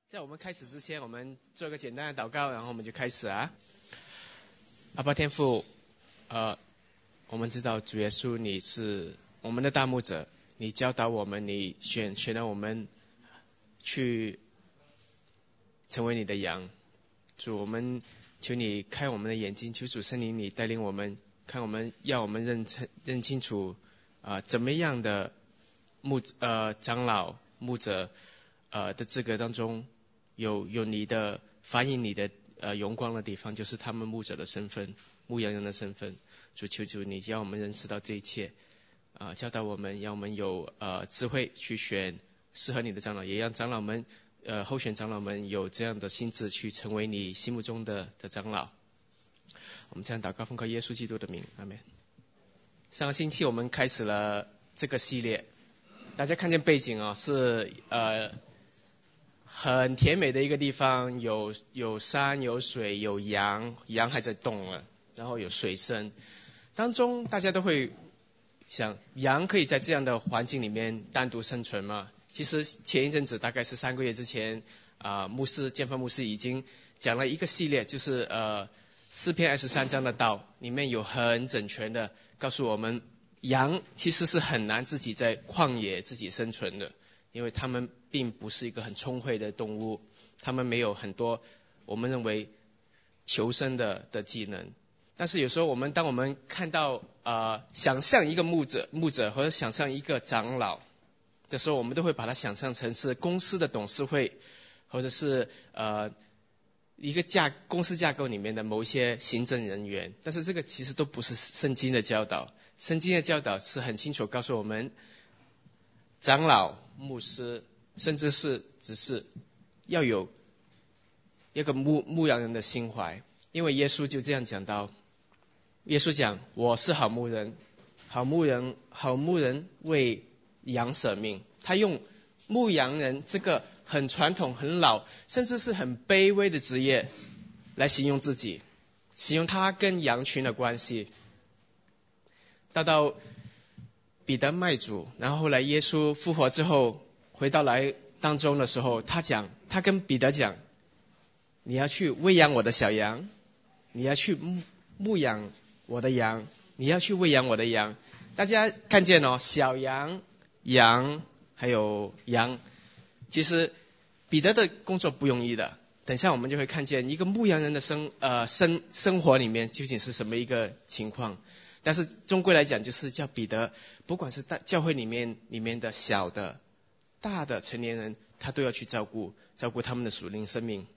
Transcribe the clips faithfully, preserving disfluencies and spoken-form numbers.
在我们开始之前，我们做个简单的祷告，然后我们就开始啊。阿爸天父，呃，我们知道主耶稣你是我们的大牧者，你教导我们，你选选了我们去成为你的羊。主，我们求你开我们的眼睛，求主圣灵你带领我们，看我们要我们认清认清楚啊、呃，怎么样的牧呃长老牧者呃的资格当中。有有你的发映你的呃荣光的地方，就是他们牧者的身份，牧羊人的身份。主求主你让我们认识到这一切，啊、呃，教导我们，让我们有呃智慧去选适合你的长老，也让长老们呃候选长老们有这样的心智去成为你心目中的的长老。我们这样祷告，奉靠耶稣基督的名，阿们。上个星期我们开始了这个系列，大家看见背景啊、哦，是呃。很甜美的一个地方，有有山有水有羊，羊还在动了，然后有水声。当中大家都会想，羊可以在这样的环境里面单独生存吗？其实前一阵子大概是三个月之前啊、呃，牧师建芬牧师已经讲了一个系列，就是呃诗篇二十三章的道，里面有很整全的告诉我们，羊其实是很难自己在旷野自己生存的。因为他们并不是一个很聪慧的动物，他们没有很多我们认为求生的的技能。但是有时候我们当我们看到呃想象一个牧者牧者或者想象一个长老的时候，我们都会把它想象成是公司的董事会，或者是呃一个架公司架构里面的某一些行政人员。但是这个其实都不是圣经的教导，圣经的教导是很清楚告诉我们，长老牧师甚至是只是要有一个牧牧羊人的心怀，因为耶稣就这样讲到，耶稣讲我是好牧人，好牧人好牧人为羊舍命。他用牧羊人这个很传统很老甚至是很卑微的职业来形容自己，形容他跟羊群的关系。到到彼得卖主，然后后来耶稣复活之后回到来当中的时候，他讲，他跟彼得讲，你要去喂养我的小羊，你要去牧牧养我的羊，你要去喂养我的羊。大家看见哦，小羊、羊还有羊，其实彼得的工作不容易的。等一下我们就会看见一个牧羊人的生呃生生活里面究竟是什么一个情况。但是终归来讲，就是叫彼得，不管是大教会里面里面的小的、大的成年人，他都要去照顾照顾他们的属灵生命。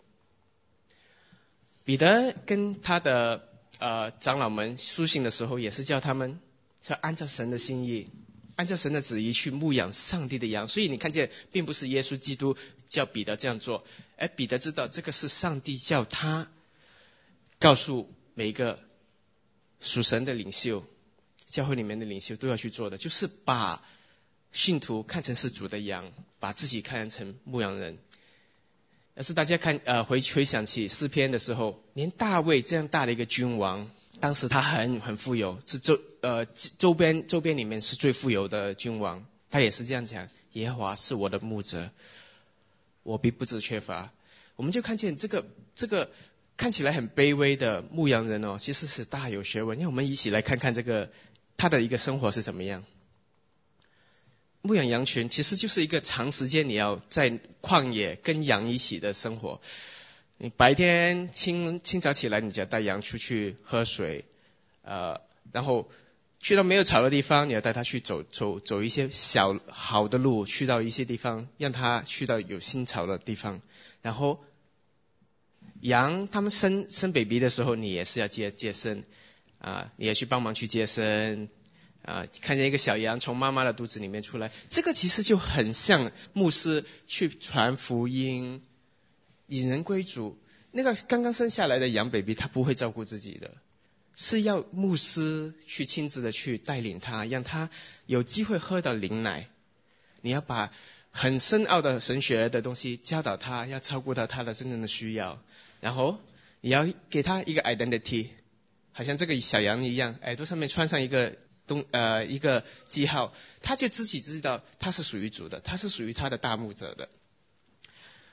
彼得跟他的呃长老们书信的时候，也是叫他们要按照神的心意，按照神的旨意去牧养上帝的羊。所以你看见，并不是耶稣基督叫彼得这样做，而彼得知道这个是上帝叫他告诉每一个属神的领袖，教会里面的领袖都要去做的，就是把信徒看成是主的羊，把自己看成牧羊人。要是大家看呃回回想起诗篇的时候，连大卫这样大的一个君王，当时他很很富有，是周呃周边周边里面是最富有的君王，他也是这样讲，耶和华是我的牧者，我必不致缺乏。我们就看见这个这个看起来很卑微的牧羊人哦，其实是大有学问。让我们一起来看看这个他的一个生活是怎么样。牧养羊群其实就是一个长时间你要在旷野跟羊一起的生活。你白天清清早起来，你就要带羊出去喝水，呃，然后去到没有草的地方，你要带它去走走走一些小好的路，去到一些地方，让它去到有新草的地方。然后羊他们生生 baby 的时候，你也是要接接生啊、呃，你也去帮忙去接生啊、呃，看见一个小羊从妈妈的肚子里面出来，这个其实就很像牧师去传福音、引人归主。那个刚刚生下来的羊 baby 他不会照顾自己的，是要牧师去亲自的去带领他，让他有机会喝到灵奶。你要把很深奥的神学的东西教导他，要照顾到他的真正的需要，然后你要给他一个 identity， 好像这个小羊一样，耳朵上面穿上一个东呃一个记号，他就自己知道他是属于主的，他是属于他的大牧者的。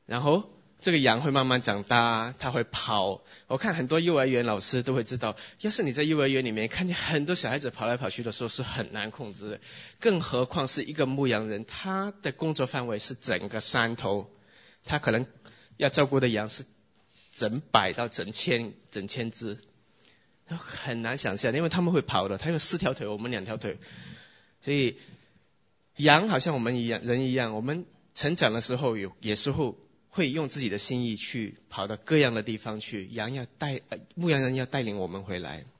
然后这个羊会慢慢长大，它会跑。我看很多幼儿园老师都会知道，要是你在幼儿园里面看见很多小孩子跑来跑去的时候是很难控制的，更何况是一个牧羊人，他的工作范围是整个山头，他可能要照顾的羊是整百到整千整千只，很难想象，因为他们会跑的，他有四条腿，我们两条腿，所以羊好像我们一样，人一样，我们成长的时候有也时候会用自己的心意去跑到各样的地方去，羊要带呃牧羊人要带领我们回来。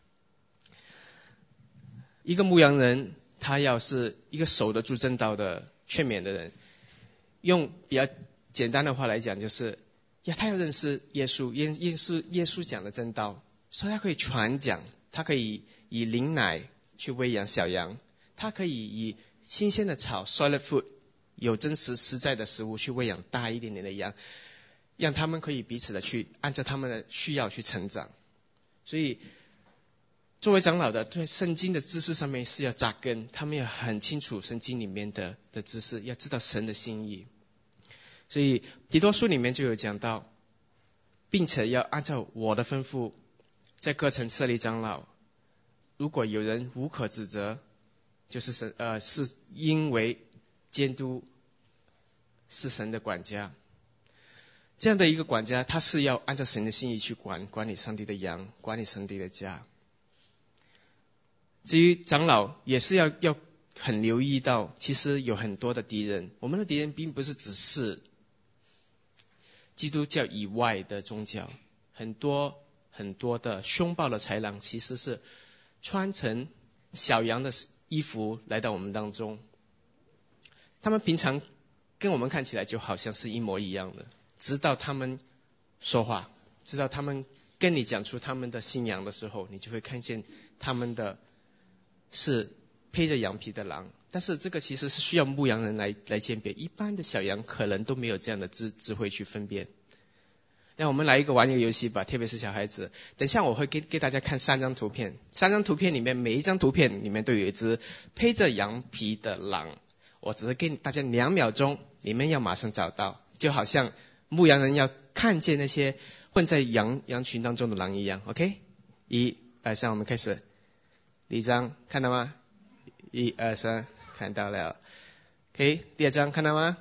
一个牧羊人他要是一个守得住正道的劝勉的人，用比较简单的话来讲，就是呀，他要认识耶稣，耶耶稣耶稣讲的正道，所以他可以传讲，他可以以灵奶去喂养小羊，他可以以新鲜的草 solid food 有真实实在的食物去喂养大一点点的羊，让他们可以彼此的去按照他们的需要去成长。所以作为长老的，对圣经的知识上面是要扎根，他们要很清楚圣经里面的的知识，要知道神的心意。所以提多书里面就有讲到，并且要按照我的吩咐在各城设立长老，如果有人无可指责，就是神呃是因为监督是神的管家，这样的一个管家，他是要按照神的心意去管管理上帝的羊，管理上帝的家。至于长老也是要要很留意到，其实有很多的敌人，我们的敌人并不是只是基督教以外的宗教，很多很多的凶暴的豺狼其实是穿成小羊的衣服来到我们当中，他们平常跟我们看起来就好像是一模一样的，直到他们说话，直到他们跟你讲出他们的信仰的时候，你就会看见他们的是披着羊皮的狼。但是这个其实是需要牧羊人来来鉴别，一般的小羊可能都没有这样的智智慧去分辨。让我们来一个玩一个游戏吧，特别是小孩子。等一下我会给给大家看三张图片，三张图片里面每一张图片里面都有一只披着羊皮的狼，我只是给大家两秒钟，你们要马上找到，就好像牧羊人要看见那些混在羊羊群当中的狼一样。 OK， 一二三，我们开始。第一张看到吗？一二三，看到了。 OK， 第二张看到吗？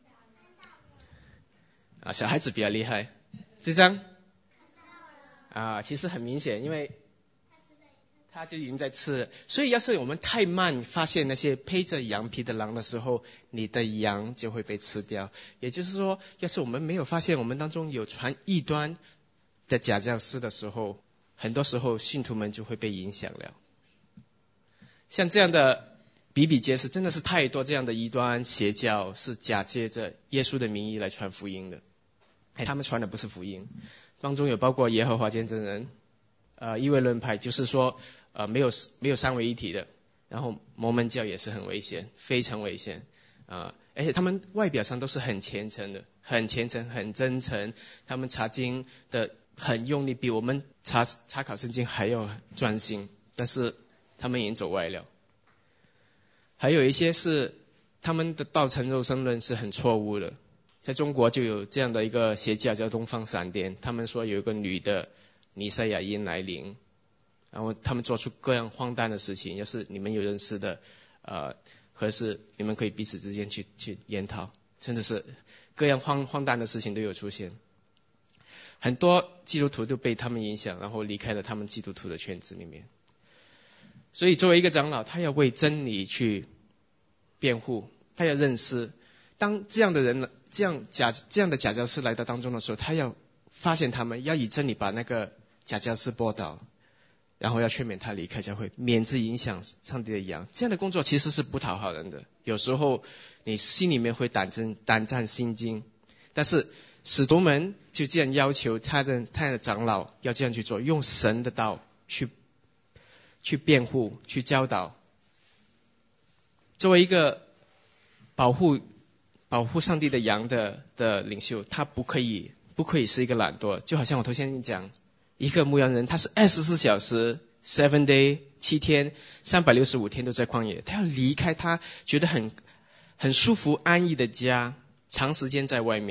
啊，小孩子比较厉害。这张啊，其实很明显，因为他就已经在吃，所以要是我们太慢发现那些披着羊皮的狼的时候，你的羊就会被吃掉。也就是说，要是我们没有发现我们当中有传异端的假教师的时候，很多时候信徒们就会被影响了。像这样的比比皆是，真的是太多这样的异端邪教是假借着耶稣的名义来传福音的。他们传的不是福音，当中有包括耶和华见证人，呃，异位论派，就是说呃没有没有三位一体的，然后摩门教也是很危险，非常危险啊、呃！而且他们外表上都是很虔诚的，很虔诚，很真诚，他们查经的很用力，比我们查查考圣经还要专心，但是他们已经走歪了。还有一些是他们的道成肉身论是很错误的。在中国就有这样的一个邪教叫东方闪电，他们说有一个女的弥赛亚因来临，然后他们做出各样荒诞的事情，要是你们有认识的呃，可是你们可以彼此之间去去研讨，真的是各样荒荒诞的事情都有出现。很多基督徒都被他们影响，然后离开了他们基督徒的圈子里面。所以作为一个长老，他要为真理去辩护，他要认识，当这样的人这样假这样的假教师来到当中的时候，他要发现他们，要以真理把那个假教师驳倒，然后要劝勉他离开教会，免之影响上帝的羊。这样的工作其实是不讨好人的，有时候你心里面会胆战胆战心惊，但是使徒们就这样要求他的他的长老要这样去做，用神的道去去辩护，去教导。作为一个保护保护上帝的羊的的领袖，他不可以不可以是一个懒惰。就好像我头先讲，一个牧羊人他是二十四小时 seven day 七天三百六十五天都在旷野，他要离开他觉得很很舒服安逸的家，长时间在外面，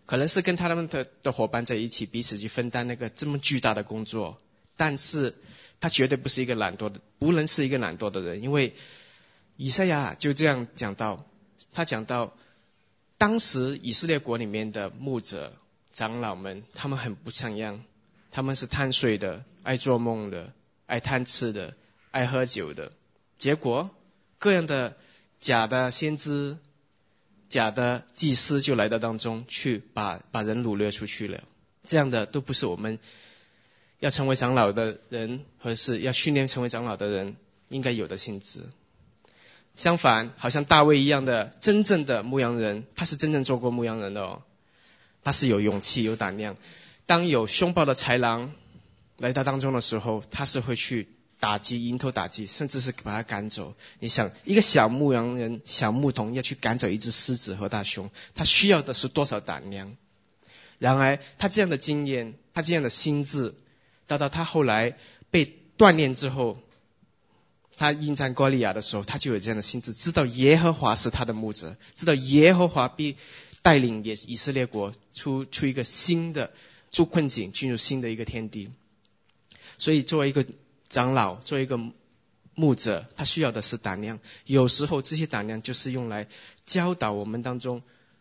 可能是跟他们的的伙伴在一起，彼此去分担那个这么巨大的工作。但是他绝对不是一个懒惰的，不能是一个懒惰的人，因为以赛亚就这样讲到，他讲到当时以色列国里面的牧者、长老们，他们很不像样，他们是贪睡的，爱做梦的，爱贪吃的，爱喝酒的。结果各样的假的先知、假的祭司就来到当中去把把人掳掠出去了。这样的都不是我们要成为长老的人，或是要训练成为长老的人应该有的性质。相反，好像大卫一样的真正的牧羊人，他是真正做过牧羊人的哦，他是有勇气有胆量。当有凶暴的豺狼来到当中的时候，他是会去打击、迎头打击，甚至是把他赶走。你想，一个小牧羊人、小牧童要去赶走一只狮子和大熊，他需要的是多少胆量？然而他这样的经验，他这样的心智，到到他后来被锻炼之后，他应战歌利亚的时候，他就有这样的心智，知道耶和华是他的牧者，知道耶和华必带领也以色列国出出一个新的出困境，进入新的一个天地。所以作为一个长老，作为一个牧者，他需要的是胆量。有时候这些胆量就是用来教导我们当中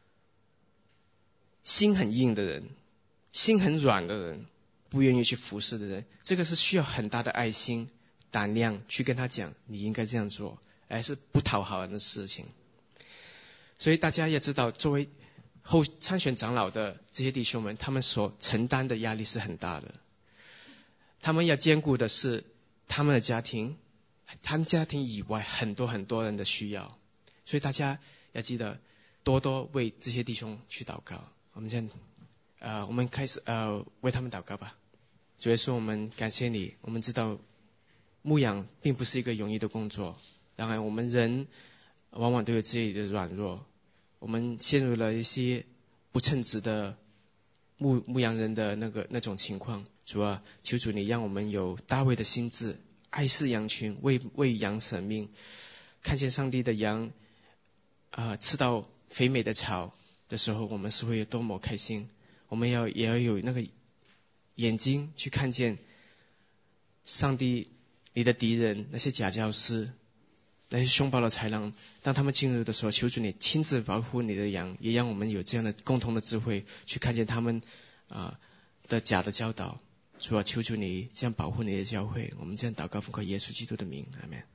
心很硬的人，心很软的人，不愿意去服侍的人，这个是需要很大的爱心胆量去跟他讲你应该这样做，而是不讨好人的事情。所以大家也知道，作为后参选长老的这些弟兄们，他们所承担的压力是很大的。他们要兼顾的是他们的家庭，他们家庭以外很多很多人的需要。所以大家要记得多多为这些弟兄去祷告。我们这样呃，我们开始呃为他们祷告吧。主耶稣，我们感谢你，我们知道牧养并不是一个容易的工作，当然我们人往往都有自己的软弱，我们陷入了一些不称职的牧牧羊人的那个那种情况。主啊，求主你让我们有大卫的心志，爱惜羊群，为为羊舍命，看见上帝的羊啊、呃、吃到肥美的草的时候，我们是会有多么开心。我们要也要有那个眼睛去看见上帝你的敌人，那些假教师，那些凶暴的豺狼，当他们进入的时候，求主你亲自保护你的羊，也让我们有这样的共同的智慧去看见他们啊、呃、的假的教导。主啊，求主你这样保护你的教会。我们这样祷告，奉靠耶稣基督的名，阿们。